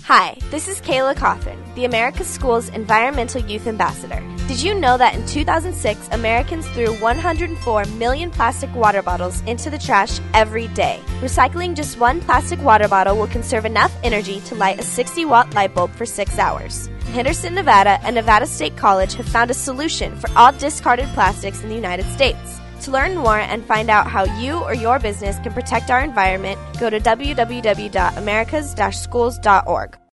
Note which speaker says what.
Speaker 1: Hi, this is Kayla Cothran, the America's Schools Environmental Youth Ambassador. Did you know that in 2006, Americans threw 104 million plastic water bottles into the trash every day? Recycling just one plastic water bottle will conserve enough energy to light a 60-watt light bulb for 6 hours. Henderson, Nevada, and Nevada State College have found a solution for all discarded plastics in the United States. To learn more and find out how you or your business can protect our environment, go to www.americas-schools.org.